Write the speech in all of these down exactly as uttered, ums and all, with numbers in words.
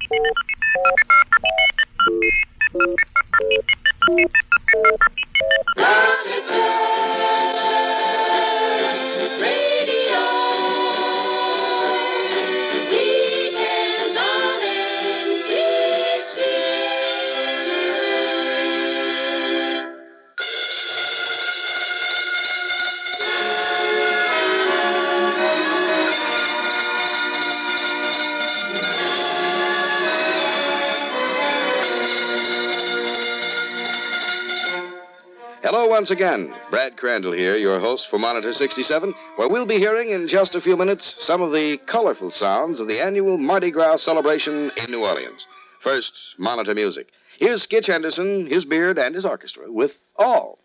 Hello once again. Brad Crandall here, your host for Monitor sixty-seven, where we'll be hearing in just a few minutes some of the colorful sounds of the annual Mardi Gras celebration in New Orleans. First, Monitor music. Here's Skitch Henderson, his beard, and his orchestra with All.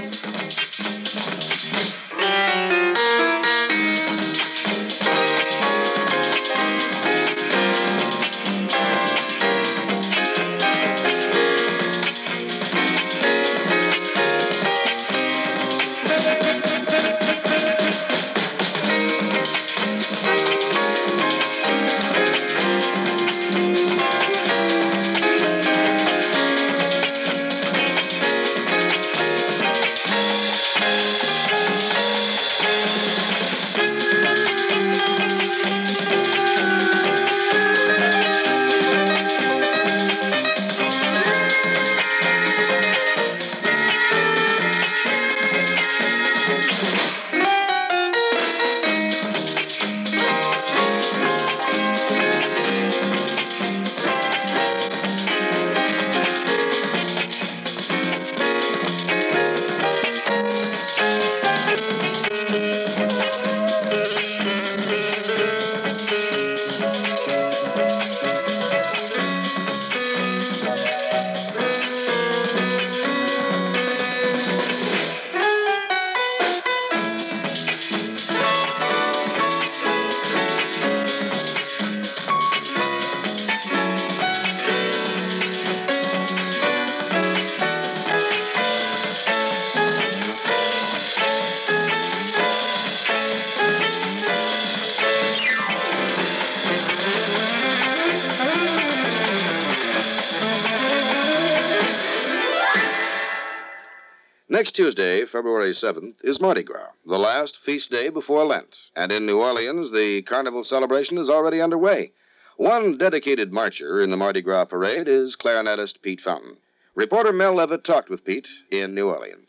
Next Tuesday, February seventh, is Mardi Gras, the last feast day before Lent. And in New Orleans, the carnival celebration is already underway. One dedicated marcher in the Mardi Gras parade is clarinetist Pete Fountain. Reporter Mel Levitt talked with Pete in New Orleans.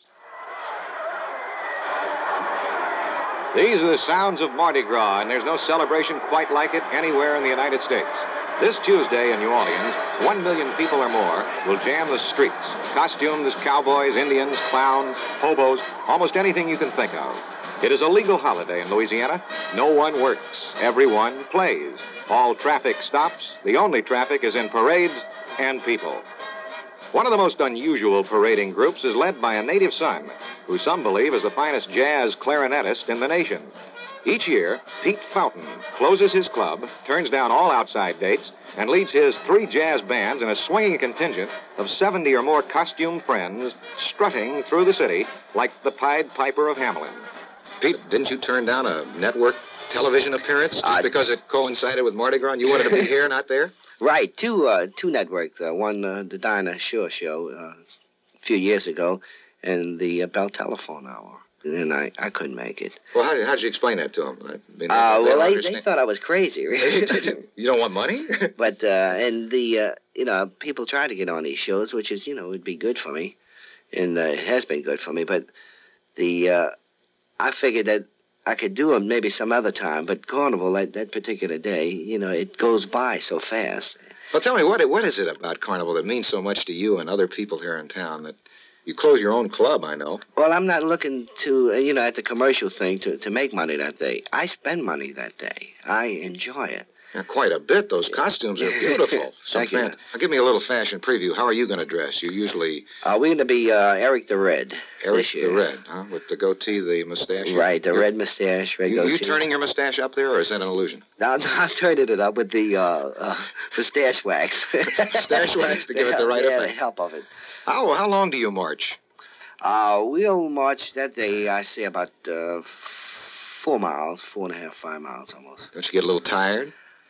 These are the sounds of Mardi Gras, and there's no celebration quite like it anywhere in the United States. This Tuesday in New Orleans, one million people or more will jam the streets, costumed as cowboys, Indians, clowns, hobos, almost anything you can think of. It is a legal holiday in Louisiana. No one works. Everyone plays. All traffic stops. The only traffic is in parades and people. One of the most unusual parading groups is led by a native son, who some believe is the finest jazz clarinetist in the nation. Each year, Pete Fountain closes his club, turns down all outside dates, and leads his three jazz bands in a swinging contingent of seventy or more costumed friends strutting through the city like the Pied Piper of Hamelin. Pete, didn't you turn down a network television appearance uh, because it coincided with Mardi Gras and you wanted to be here, not there? Right. Two uh, two networks. Uh, one, uh, the Dinah Shore Show uh, a few years ago, and the uh, Bell Telephone Hour. And I, I couldn't make it. Well, how, how did you explain that to them? I mean, uh, they well, they, they thought I was crazy. You don't want money? But, uh, and the, uh, you know, people try to get on these shows, which is, you know, would be good for me. And uh, it has been good for me. But the, uh, I figured that I could do them maybe some other time. But Carnival, that, that particular day, you know, it goes by so fast. Well, tell me, what what is it about Carnival that means so much to you and other people here in town that... You close your own club, I know. Well, I'm not looking to, uh, you know, at the commercial thing to, to make money that day. I spend money that day. I enjoy it. Yeah, quite a bit. Those costumes are beautiful. Thank you. Fan- Now, give me a little fashion preview. How are you going to dress? You usually... Uh, we're going to be uh, Eric the Red. Eric this year. the Red, huh? With the goatee, the mustache. Right, the You're, red mustache, red you, goatee. You turning your mustache up there, or is that an illusion? No, no, I'm turning it up with the uh, uh, mustache wax. Mustache wax to give it the right yeah, effect. the help of it. How, how long do you march? Uh, we'll march that day, I say, about uh, four miles, four and a half, five miles almost. Don't you get a little tired?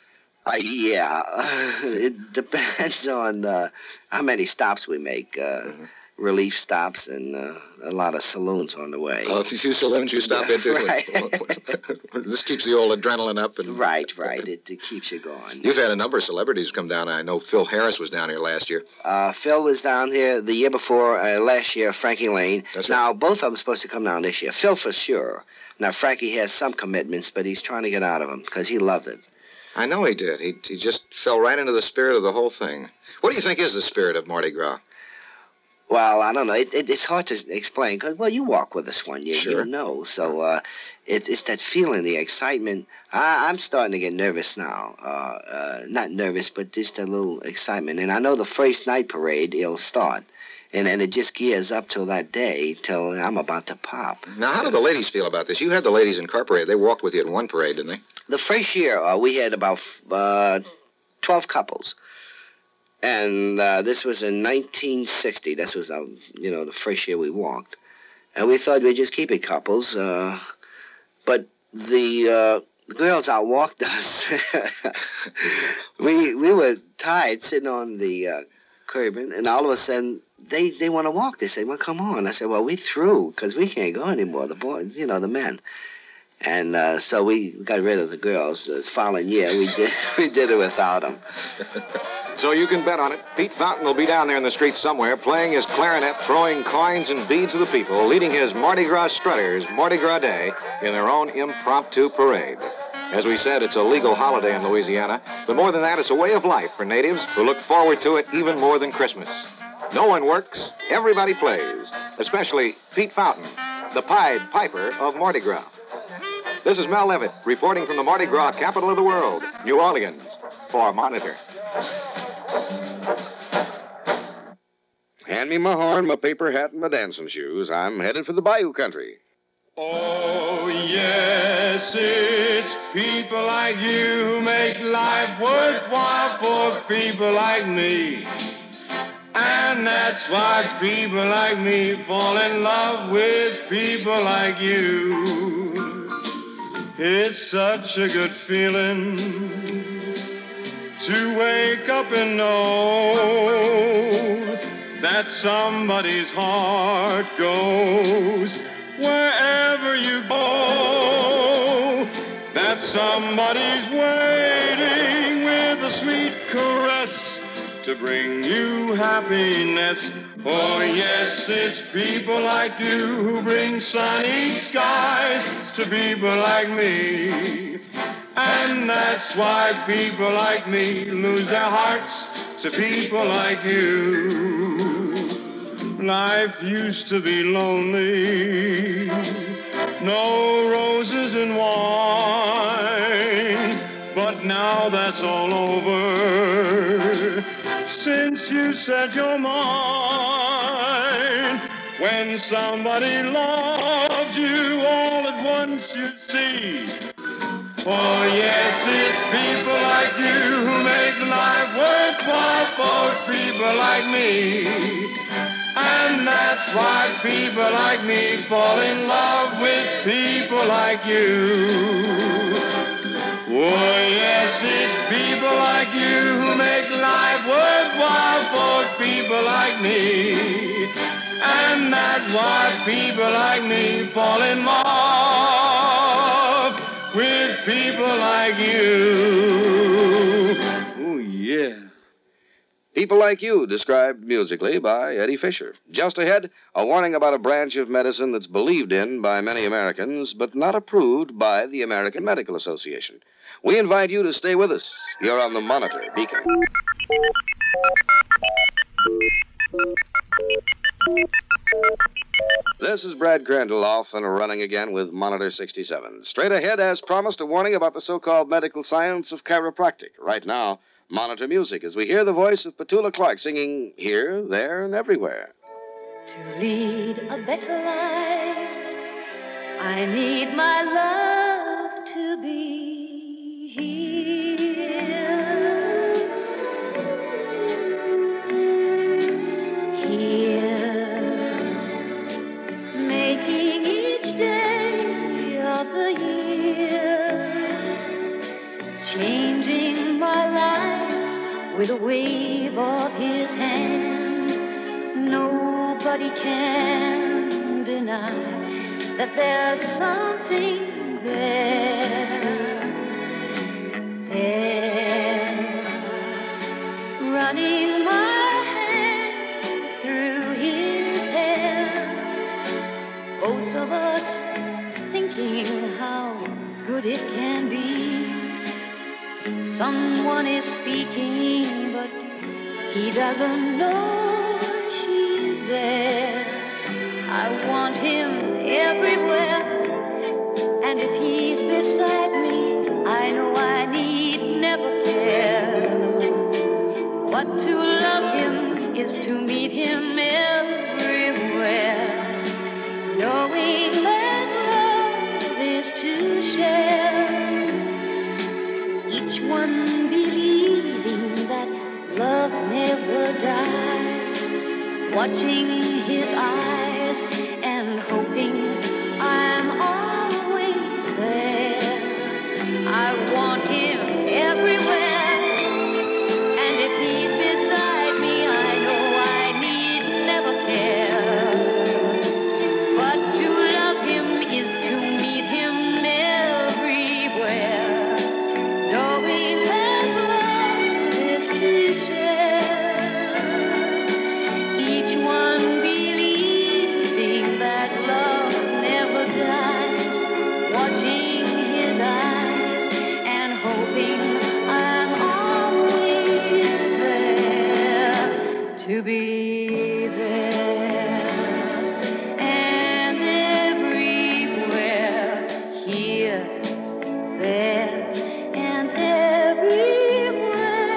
Uh, yeah, it depends on uh, how many stops we make. Uh, mm-hmm. Relief stops and uh, a lot of saloons on the way. Oh, a few saloons you stop into. Right. This keeps the old adrenaline up. And... Right, right. It, it keeps you going. You've had a number of celebrities come down. I know Phil Harris was down here last year. Uh, Phil was down here the year before. Uh, last year, Frankie Lane. That's now, right. both of them are supposed to come down this year. Phil for sure. Now, Frankie has some commitments, but he's trying to get out of them because he loved it. I know he did. He, he just fell right into the spirit of the whole thing. What do you think is the spirit of Mardi Gras? Well, I don't know. It, it, it's hard to explain because, well, you walk with us one year, sure. you know. So uh, it, it's that feeling, the excitement. I, I'm starting to get nervous now. Uh, uh, not nervous, but just a little excitement. And I know the first night parade, it'll start. And then it just gears up till that day, till I'm about to pop. Now, how do the ladies feel about this? You had the ladies incorporated. They walked with you in one parade, didn't they? The first year, uh, we had about uh, twelve couples. And uh, this was in nineteen sixty. This was, uh, you know, the first year we walked. And we thought we'd just keep it couples. Uh, but the, uh, the girls outwalked us. we we were tired sitting on the uh, curb, and all of a sudden, they, they want to walk. They said, well, come on. I said, well, we through, because we can't go anymore, the boys, you know, the men. And uh, so we got rid of the girls. The following year, we did we did it without them. So you can bet on it. Pete Fountain will be down there in the streets somewhere, playing his clarinet, throwing coins and beads at the people, leading his Mardi Gras strutters, Mardi Gras Day, in their own impromptu parade. As we said, it's a legal holiday in Louisiana, but more than that, it's a way of life for natives who look forward to it even more than Christmas. No one works, everybody plays, especially Pete Fountain, the Pied Piper of Mardi Gras. This is Mel Levitt, reporting from the Mardi Gras capital of the world, New Orleans, for Monitor. Hand me my horn, my paper hat, and my dancing shoes. I'm headed for the Bayou country. Oh, yes, it's people like you who make life worthwhile for people like me. And that's why people like me fall in love with people like you. It's such a good feeling to wake up and know that somebody's heart goes wherever you go, that somebody's waiting with a sweet caress to bring you happiness. Oh, yes, it's people like you who bring sunny skies to people like me. And that's why people like me lose their hearts to people like you. Life used to be lonely, no roses and wine, but now that's all over since you said you're mine. When somebody loves you all at once, you see. Oh, yes, it's people like you who make life worthwhile for people like me. And that's why people like me fall in love with people like you. Oh, yes, it's people like you who make life worthwhile for people like me. And that's why people like me fall in love with people like you. Oh, yeah. People Like You, described musically by Eddie Fisher. Just ahead, a warning about a branch of medicine that's believed in by many Americans, but not approved by the American Medical Association. We invite you to stay with us. You're on the Monitor Beacon. This is Brad Crandall off and running again with Monitor sixty-seven. Straight ahead, as promised, a warning about the so-called medical science of chiropractic. Right now, Monitor music as we hear the voice of Petula Clark singing Here, There, and Everywhere. To lead a better life, I need my love to be here. Here, making each day of the year, changing my with a wave of his hand. Nobody can deny that there's something there. There, running my hands through his hair, both of us thinking how good it can be. Someone is speaking, but he doesn't know she's there. I want him everywhere, and if he's beside me, I know I need never care. But to love him is to meet him everywhere, knowing that love is to share. Each one believing that love never dies, watching his eyes and hoping I'm always there. I want him everywhere, and if he's beside me, I know I need never care. But to love him is to meet him everywhere, knowing that love is to share. Each one believing that love never dies, watching his eyes and hoping I'm always there, to be there and everywhere, here, there, and everywhere.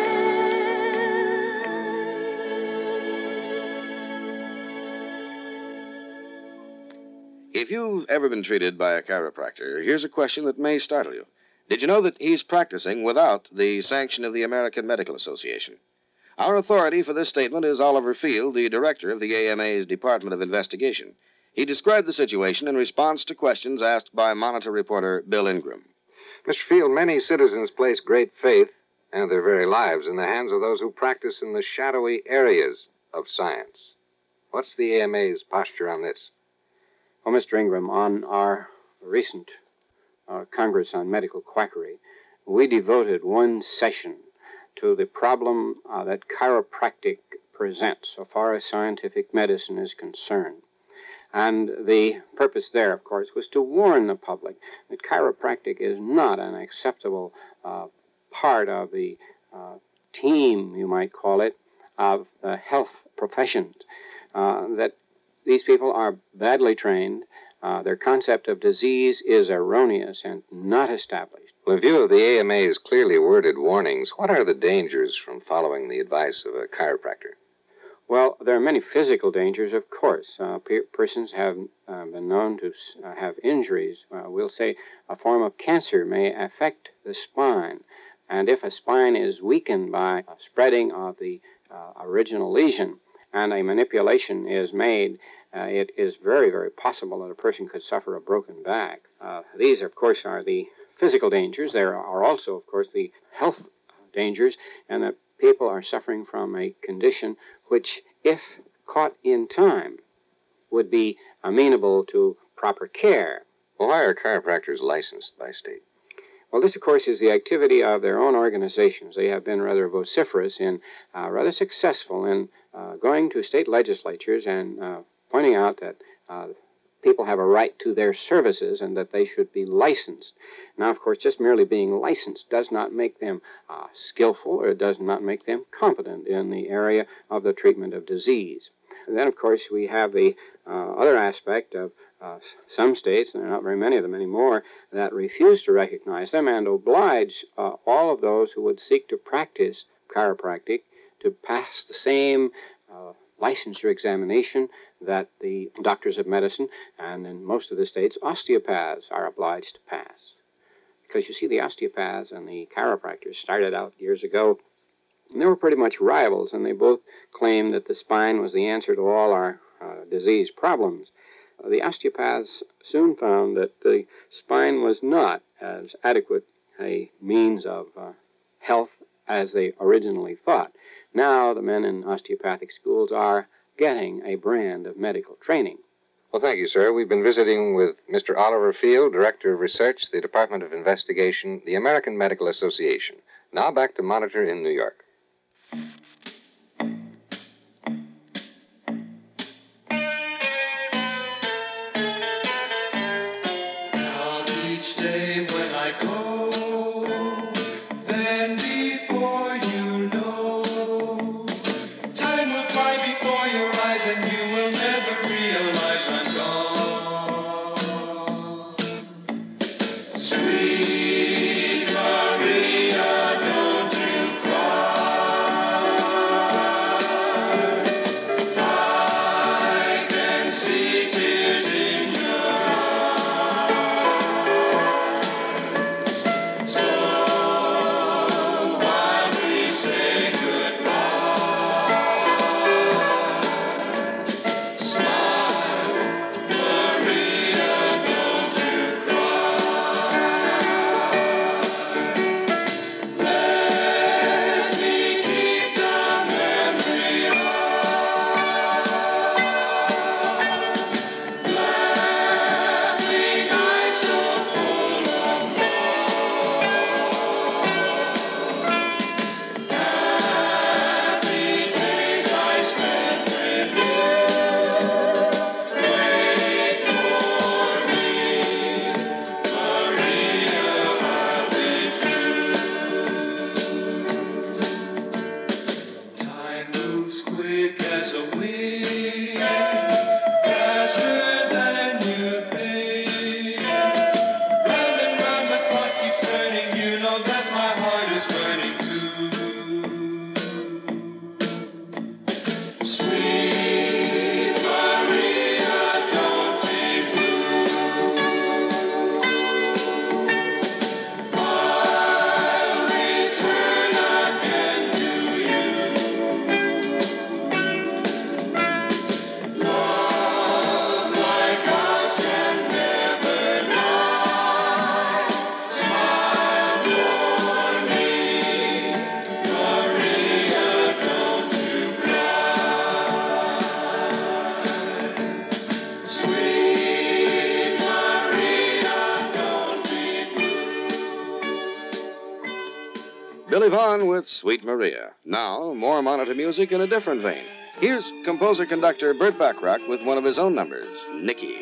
If you've ever been treated by a chiropractor, here's a question that may startle you. Did you know that he's practicing without the sanction of the American Medical Association? Our authority for this statement is Oliver Field, the director of the A M A's Department of Investigation. He described the situation in response to questions asked by Monitor reporter Bill Ingram. Mister Field, many citizens place great faith and their very lives in the hands of those who practice in the shadowy areas of science. What's the A M A's posture on this? Well, Mister Ingram, on our recent uh, Congress on Medical Quackery, we devoted one session to the problem uh, that chiropractic presents so far as scientific medicine is concerned. And the purpose there, of course, was to warn the public that chiropractic is not an acceptable uh, part of the uh, team, you might call it, of the health professions, uh, that these people are badly trained. Uh, their concept of disease is erroneous and not established. Well, in view of the A M A's clearly worded warnings, what are the dangers from following the advice of a chiropractor? Well, there are many physical dangers, of course. Uh, pe- persons have uh, been known to uh, have injuries. Uh, we'll say a form of cancer may affect the spine. And if a spine is weakened by a spreading of the uh, original lesion and a manipulation is made, uh, it is very, very possible that a person could suffer a broken back. Uh, these, of course, are the physical dangers. There are also, of course, the health dangers, and that people are suffering from a condition which, if caught in time, would be amenable to proper care. Well, why are chiropractors licensed by state? Well, this, of course, is the activity of their own organizations. They have been rather vociferous and uh, rather successful in uh, going to state legislatures and uh, pointing out that uh, people have a right to their services and that they should be licensed. Now, of course, just merely being licensed does not make them uh, skillful, or it does not make them competent in the area of the treatment of disease. And then, of course, we have the uh, other aspect of uh, some states, and there are not very many of them anymore, that refuse to recognize them and oblige uh, all of those who would seek to practice chiropractic to pass the same uh, licensure examination that the doctors of medicine, and in most of the states, osteopaths are obliged to pass. Because, you see, the osteopaths and the chiropractors started out years ago, and they were pretty much rivals, and they both claimed that the spine was the answer to all our uh, disease problems. Uh, the osteopaths soon found that the spine was not as adequate a means of uh, health as they originally thought. Now the men in osteopathic schools are getting a brand of medical training. Well, thank you, sir. We've been visiting with Mister Oliver Field, Director of Research, the Department of Investigation, the American Medical Association. Now back to Monitor in New York. Now each day when I go, then before you know, time will fly before your eyes and you will never realize I'm gone. Sweet Maria, don't you cry. I can see tears in your eyes. So while we say goodbye, smile, Maria, don't you cry. Let me keep the memory of laughing eyes so full of happy days I spent with you. Wait for me, Maria, I'll be true. Time moves quick as a wind, faster than you think. Round and round the clock keeps turning, you know that my heart is burning too. Sweet Maria, don't be blue. I'll return again to you. Love like ours can never die. Smile for me, Maria, don't you cry. Sweet Maria, don't be blue. Billy Vaughn with Sweet Maria. Now, more Monitor music in a different vein. Here's composer-conductor Burt Bacharach with one of his own numbers, Nicky.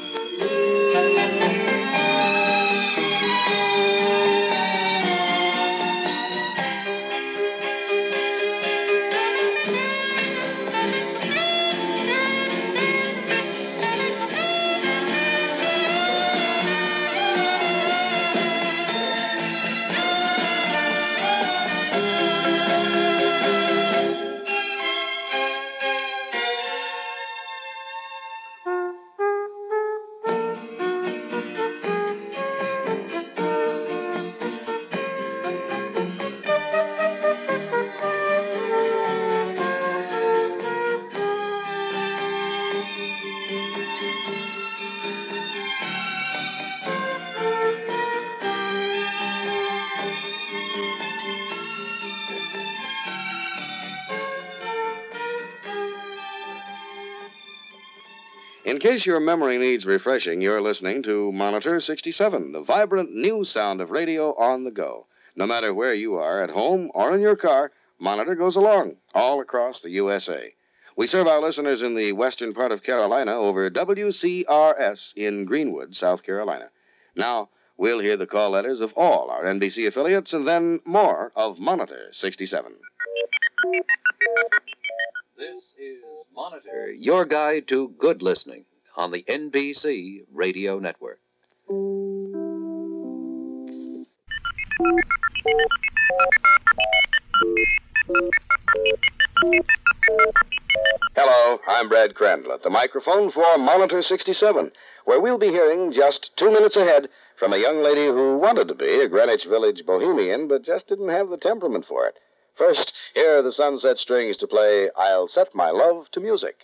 In case your memory needs refreshing, you're listening to Monitor sixty-seven, the vibrant new sound of radio on the go. No matter where you are, at home or in your car, Monitor goes along all across the U S A. We serve our listeners in the western part of Carolina over W C R S in Greenwood, South Carolina. Now, we'll hear the call letters of all our N B C affiliates and then more of Monitor sixty-seven. This is Monitor, your guide to good listening on the N B C Radio Network. Hello, I'm Brad Crandall at the microphone for Monitor sixty-seven, where we'll be hearing just two minutes ahead from a young lady who wanted to be a Greenwich Village bohemian, but just didn't have the temperament for it. First, here are the Sunset Strings to play I'll Set My Love to Music.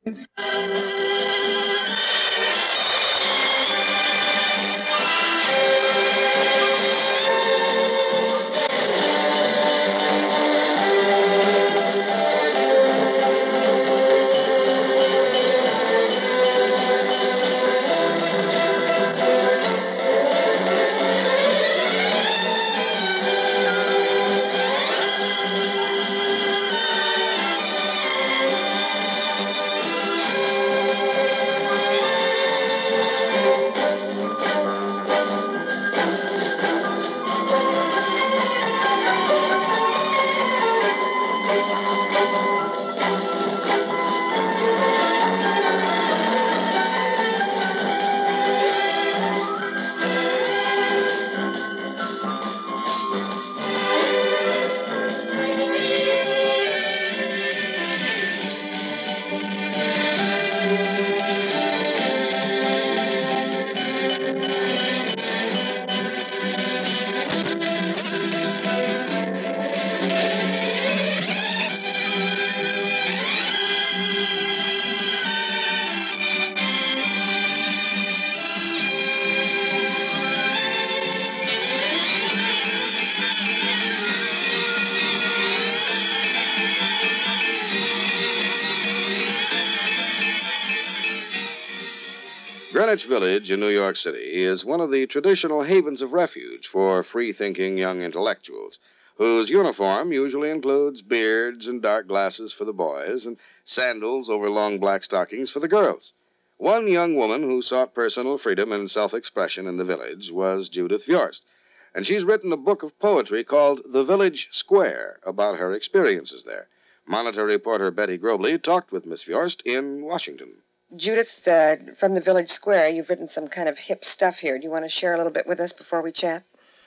Greenwich Village in New York City is one of the traditional havens of refuge for free-thinking young intellectuals, whose uniform usually includes beards and dark glasses for the boys and sandals over long black stockings for the girls. One young woman who sought personal freedom and self-expression in the village was Judith Viorst, and she's written a book of poetry called The Village Square about her experiences there. Monitor reporter Betty Grobley talked with Miss Viorst in Washington. Judith, uh, from the Village Square, you've written some kind of hip stuff here. Do you want to share a little bit with us before we chat?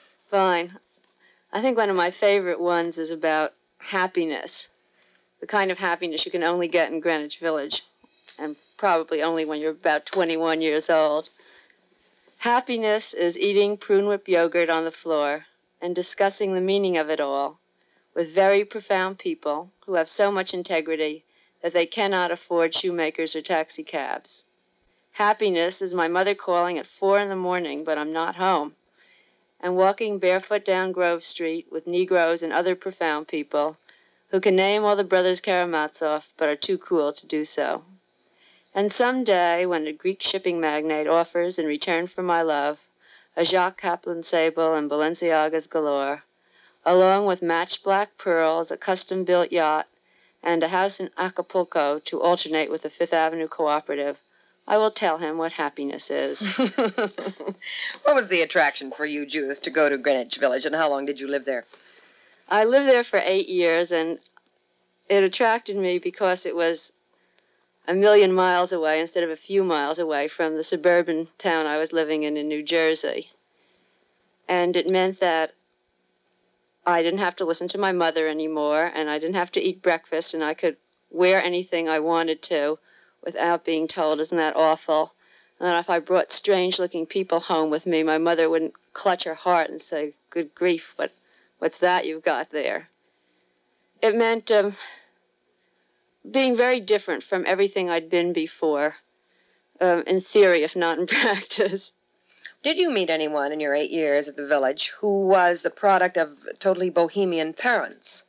Fine. I think one of my favorite ones is about happiness, the kind of happiness you can only get in Greenwich Village, and probably only when you're about twenty-one years old. Happiness is eating prune whip yogurt on the floor and discussing the meaning of it all with very profound people who have so much integrity that they cannot afford shoemakers or taxicabs. Happiness is my mother calling at four in the morning, but I'm not home, and walking barefoot down Grove Street with Negroes and other profound people who can name all the brothers Karamazov, but are too cool to do so. And someday, when a Greek shipping magnate offers, in return for my love, a Jacques Kaplan sable and Balenciagas galore, along with matched black pearls, a custom-built yacht, and a house in Acapulco to alternate with the Fifth Avenue Cooperative, I will tell him what happiness is. What was the attraction for you, Judith, to go to Greenwich Village, and how long did you live there? I lived there for eight years, and it attracted me because it was a million miles away instead of a few miles away from the suburban town I was living in in New Jersey. And it meant that I didn't have to listen to my mother anymore, and I didn't have to eat breakfast, and I could wear anything I wanted to without being told, isn't that awful? And then if I brought strange-looking people home with me, my mother wouldn't clutch her heart and say, good grief, what, what's that you've got there? It meant um, being very different from everything I'd been before, um, in theory, if not in practice. Did you meet anyone in your eight years at the village who was the product of totally bohemian parents?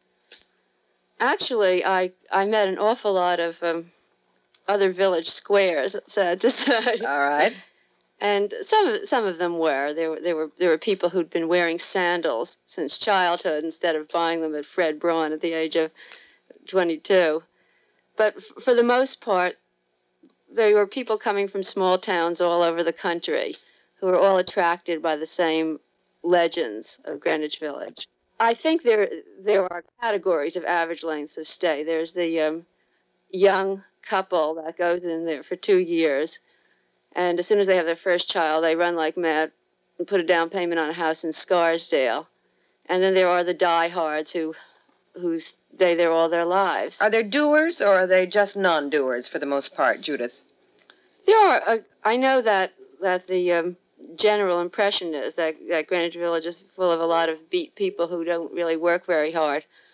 Actually, I, I met an awful lot of um, other village squares, sad to say. All right. And some of, some of them were. There were, there were. there were people who'd been wearing sandals since childhood instead of buying them at Fred Braun at the age of twenty-two. But f- for the most part, there were people coming from small towns all over the country who were all attracted by the same legends of Greenwich Village. I think there there are categories of average lengths of stay. There's the um, young couple that goes in there for two years, and as soon as they have their first child, they run like mad and put a down payment on a house in Scarsdale. And then there are the diehards who who stay there all their lives. Are there doers, or are they just non-doers for the most part, Judith? There are. Uh, I know that that the um, general impression is that, that Greenwich Village is full of a lot of beat people who don't really work very hard.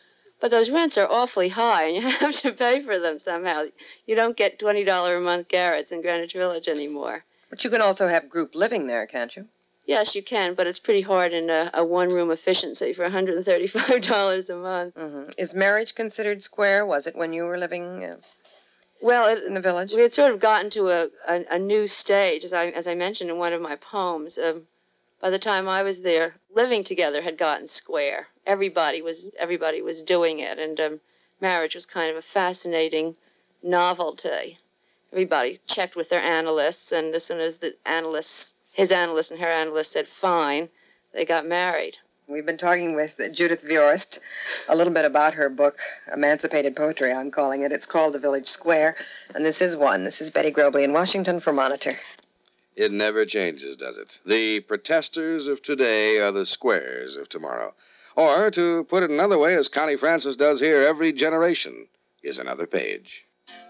But those rents are awfully high, and you have to pay for them somehow. You don't get twenty dollars a month garrets in Greenwich Village anymore. But you can also have group living there, can't you? Yes, you can, but it's pretty hard in a, a one-room efficiency for one hundred thirty-five dollars a month. Mm-hmm. Is marriage considered square? Was it when you were living uh, well it, in the village? We had sort of gotten to a, a, a new stage, as I, as I mentioned in one of my poems. Um, by the time I was there, living together had gotten square. Everybody was everybody was doing it, and um, marriage was kind of a fascinating novelty. Everybody checked with their analysts, and as soon as the analysts, his analyst and her analyst said fine, they got married. We've been talking with Judith Viorst a little bit about her book, Emancipated Poetry, I'm calling it. It's called The Village Square, and this is one. This is Betty Grobley in Washington for Monitor. It never changes, does it? The protesters of today are the squares of tomorrow. Or, to put it another way, as Connie Francis does here, every generation is another page.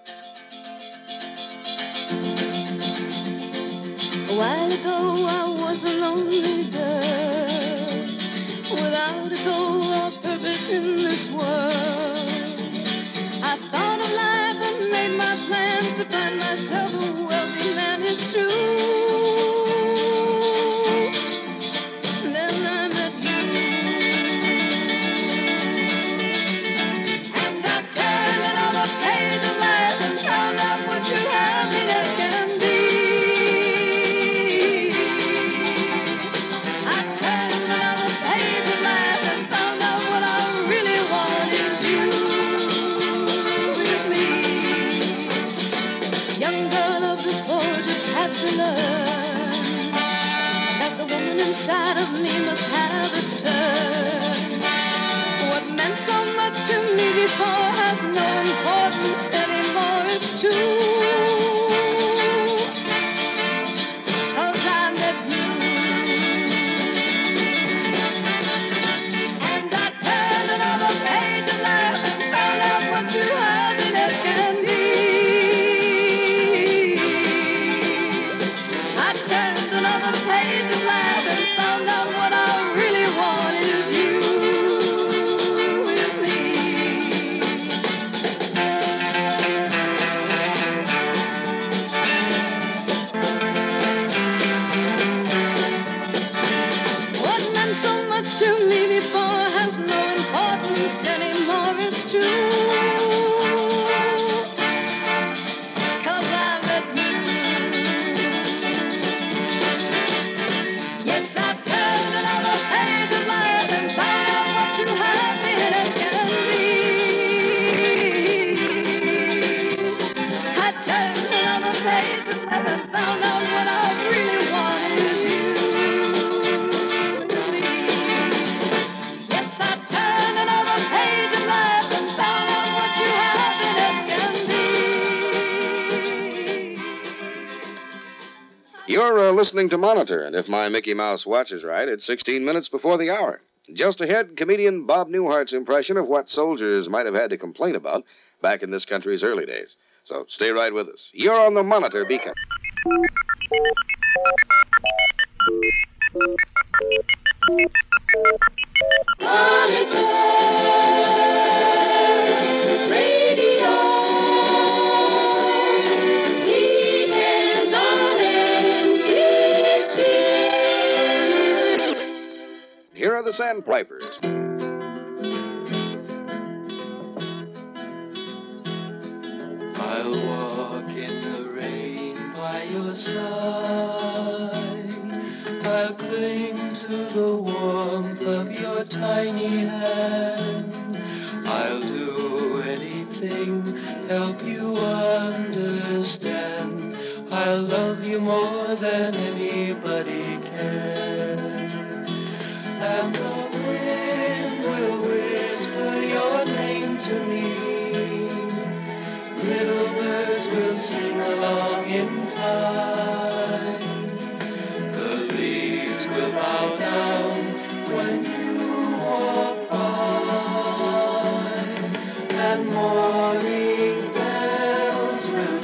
A while ago I was a lonely girl, without a goal or purpose in this world. I thought of life and made my plans to find myself a wealthy man, it's true. Then I met you, and I turned another page of life and found out what true happiness can be. Inside of me must have its turn. What meant so much to me before has no importance anymore, it's true. 'Cause I met you, and I turned another page of life and found out what true happiness can be. I turned another page of life and found out what I really want is you with me. What meant so much to me before has no importance anymore, it's true. 'Cause I met you. Yes, I turned another page of life and found out what true happiness can be. I turned another page of life and found out what I really want is you with me. Yes, I turned another page of life and found out what true happiness can be. You're uh, listening to Monitor, and if my Mickey Mouse watch is right, it's sixteen minutes before the hour. Just ahead, comedian Bob Newhart's impression of what soldiers might have had to complain about back in this country's early days. So stay right with us. You're on the Monitor Beacon. Here are the Sandpipers. I'll walk in the rain by your side. I'll cling to the warmth of your tiny hand. I'll do anything, help you understand. I'll love you more than anybody can. And the wind will whisper your name to me. Little birds will sing along in time. The leaves will bow down when you walk by, and morning bells will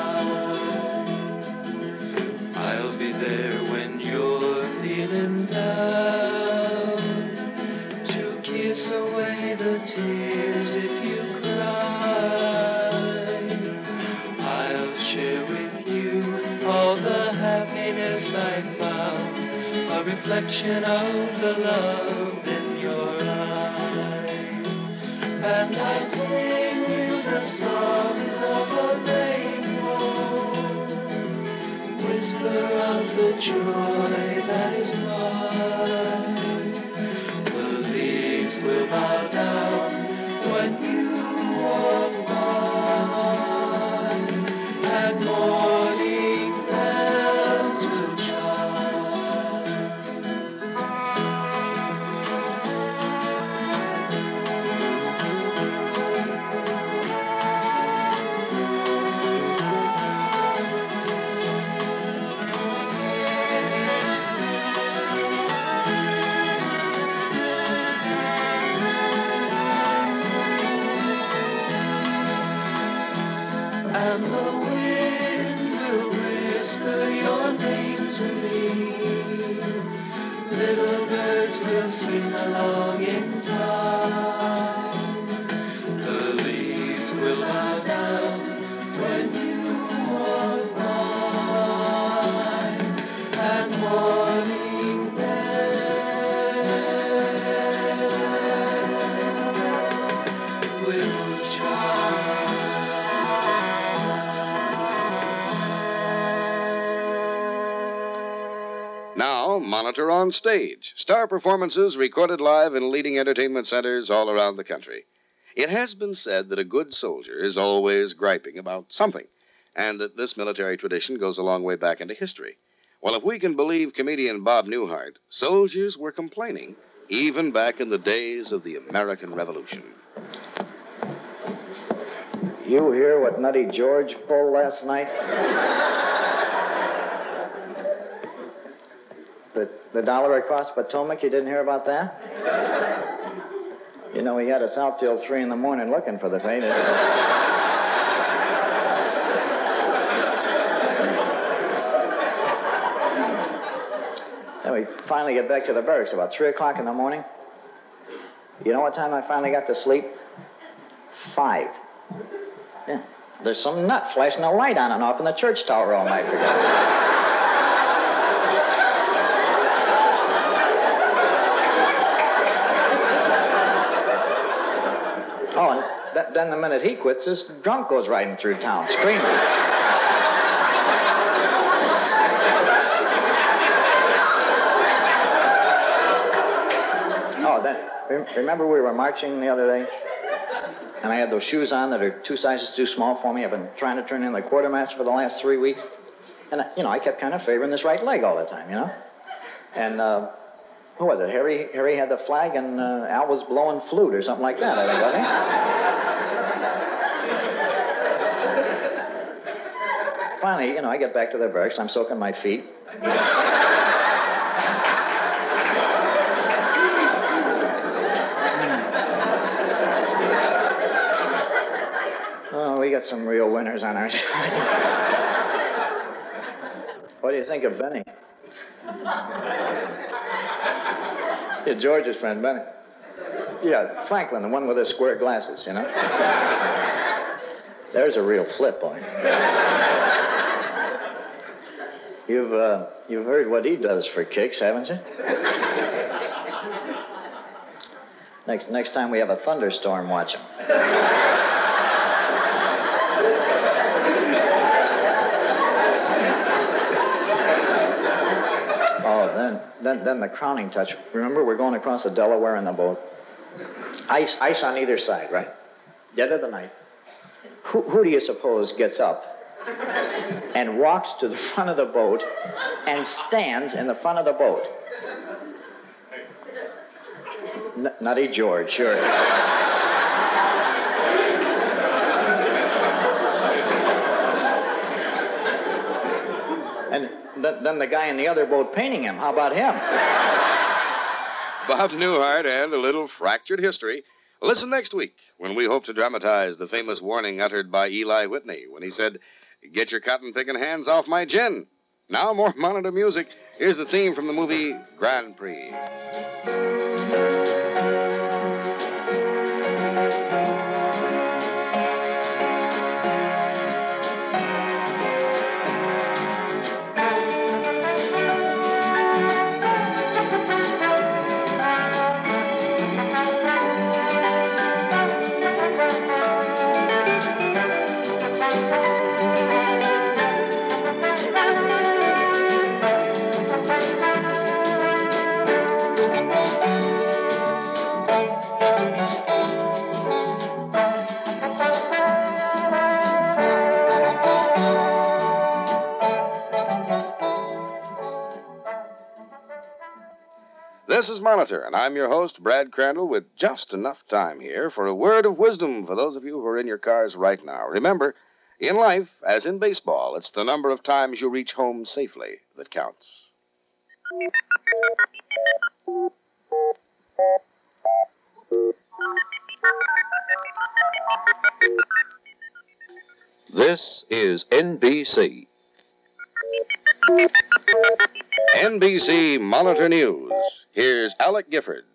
chime. I'll be there when you're feeling down, to kiss away the tears reflection of the love in your eyes. And I sing you the songs of a rainbow, whisper of the joy that is mine. The leaves will bow down when you walk by, and morning bells will chime. And the wind will whisper your name to me. Little birds will sing along in time. The leaves will bow down when you walk by, and morning bells will chime. Now, Monitor on Stage. Star performances recorded live in leading entertainment centers all around the country. It has been said that a good soldier is always griping about something, and that this military tradition goes a long way back into history. Well, if we can believe comedian Bob Newhart, soldiers were complaining even back in the days of the American Revolution. You hear what Nutty George pulled last night? The, the dollar across Potomac, you didn't hear about that? You know, he had us out till three in the morning looking for the fainted. Then we finally get back to the barracks about three o'clock in the morning. You know what time I finally got to sleep? Five. Yeah. There's some nut flashing a light on and off in the church tower all night. For God's sake. Oh, and th- then the minute he quits, this drunk goes riding through town, screaming. Oh, then, rem- remember we were marching the other day? And I had those shoes on that are two sizes too small for me. I've been trying to turn in the quartermaster for the last three weeks. And, I, you know, I kept kind of favoring this right leg all the time, you know? And, uh... Who was it? Harry Harry had the flag, and uh, Al was blowing flute or something like that, I think, wasn't he? Finally, you know, I get back to the barracks. I'm soaking my feet. Oh, we got some real winners on our side. What do you think of Benny? Yeah, George's friend, Benny. Yeah, Franklin, the one with the square glasses, you know? There's a real flip, boy. You've, uh, you've heard what he does for kicks, haven't you? Next, next time we have a thunderstorm, watch him. Oh, then, then, then the crowning touch. Remember, we're going across the Delaware in the boat. Ice, ice on either side, right? Dead of the night. Who, who do you suppose gets up and walks to the front of the boat and stands in the front of the boat? N- Nutty George, sure. And th- then the guy in the other boat painting him. How about him? Bob Newhart and a little fractured history. Listen next week when we hope to dramatize the famous warning uttered by Eli Whitney when he said, "Get your cotton-picking hands off my gin." Now more Monitor music. Here's the theme from the movie Grand Prix. This is Monitor, and I'm your host, Brad Crandall, with just enough time here for a word of wisdom for those of you who are in your cars right now. Remember, in life, as in baseball, it's the number of times you reach home safely that counts. This is N B C. N B C Monitor News. Here's Alec Gifford.